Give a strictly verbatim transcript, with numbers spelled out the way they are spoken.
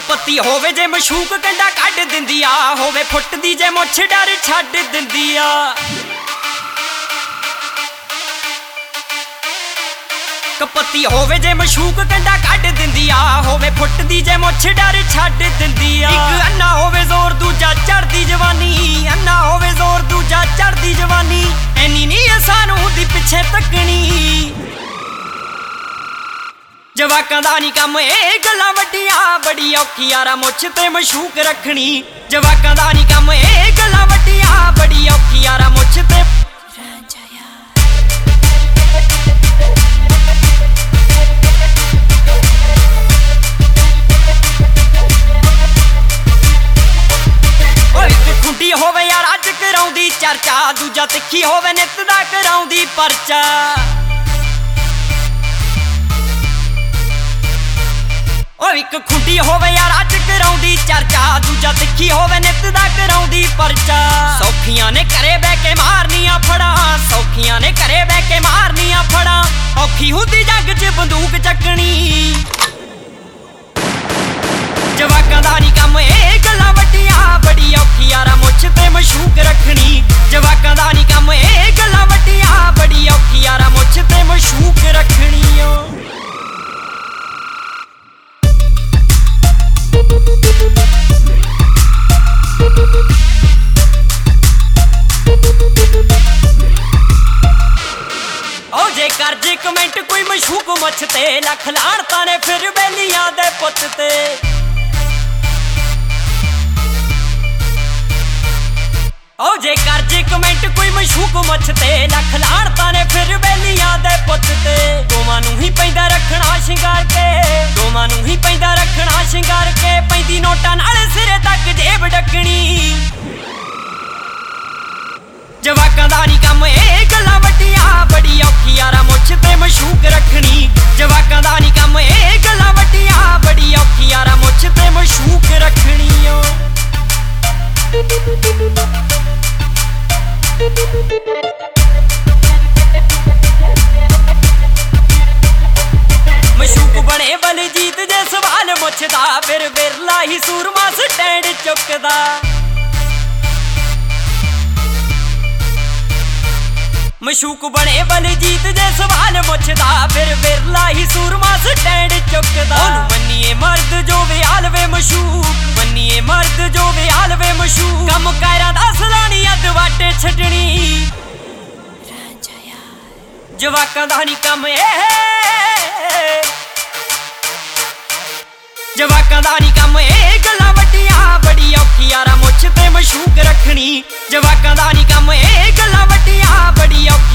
कपत्ती होवे जे मशूक कंडा कढ दिंदी आ होवे फुटदी जे मुछ डर छड्ड दिंदी आ कपत्ती होवे जे मशूक कंडा कढ दिंदी आ होवे फुटदी जे मुछ डर छड्ड दिंदी आ इक अन्ना होवे जोर दूजा चढ़दी जवानी अन्ना होवे जोर दूजा चढ़दी जवानी एनी नहीं सानू दी पिछे तकनी जवाकां दा नी कम ए गल्लां वड्डियां बड़ी औखी यारा मुछ ते मशूक रखनी जवाकां दा नी कम ए गल्लां वड्डियां बड़ी औखी यारा मुछ ते खुंडी होवे यार अज कराउंदी चर्चा दूजा तिखी होवे नित दा कराउंदी परचा ओ इक खुंडी होवे यार अज कराउंदी चर्चा दूजा तिखी होवे नित दा कराउंदी परचा सौखियां ने घरे बह के मारनियां फड़ा सौखियां ने घरे बह के मारनियां फड़ा औखी हुंदी जग च बंदूक चकनी जवाकां दा नी कम ए गल्लां वड्डियां बड़ी औखी यारा मुछ ते मशूक रखनी जवाकां दा नी कम ए गल्लां वड्डियां बड़ी औखी यारा मुछ ते मशूक रखनी ओ जे कर जे कमेंट कोई मशूक मुछ ते लख लाणता ने फिर बेलियां दे पुत ते ओ जे कर जे कमेंट कोई मशूक मुछ ते लख लाणता ने फिर बेलियां दे पुत ते दोवां नूं ही पैंदा रखना शिंगार के दोवां नूं ही पैंदा रखना शिंगार के पैंदी नोटां नाल सिरे तक जेब डकनी जवाकां दा नी कम ए गल्लां वड्डियां बड़ी औखी यारा मुछ ते मशूक रखनी जवाकां दा नी कम ए गल्लां वड्डियां बड़ी औखी यारा मुछ ते मशूक रखनी मशूक बने बलजीत जे सवाल मुछदा फिर बिरला ही सूरमा स्टैंड चुकदा मशूक बने बलजीत जे सवाल मुछदा फिर बिरला ही सूरमा स्टैंड चुकदा मन्निए मर्द जो विआल वे मशूक मन्निए मर्द जो विआल वे मशूक कम कायरां दा सलानी अद वाटे छड्डनी जवाकां दा नी कम ए जवाकां दा नी कम ए गल्लां वड्डियां बड़ी औखी यारा मुछ ते मशूक रखनी जवाकां दा नी कम ए गल्लां वड्डियां बड़ी औखी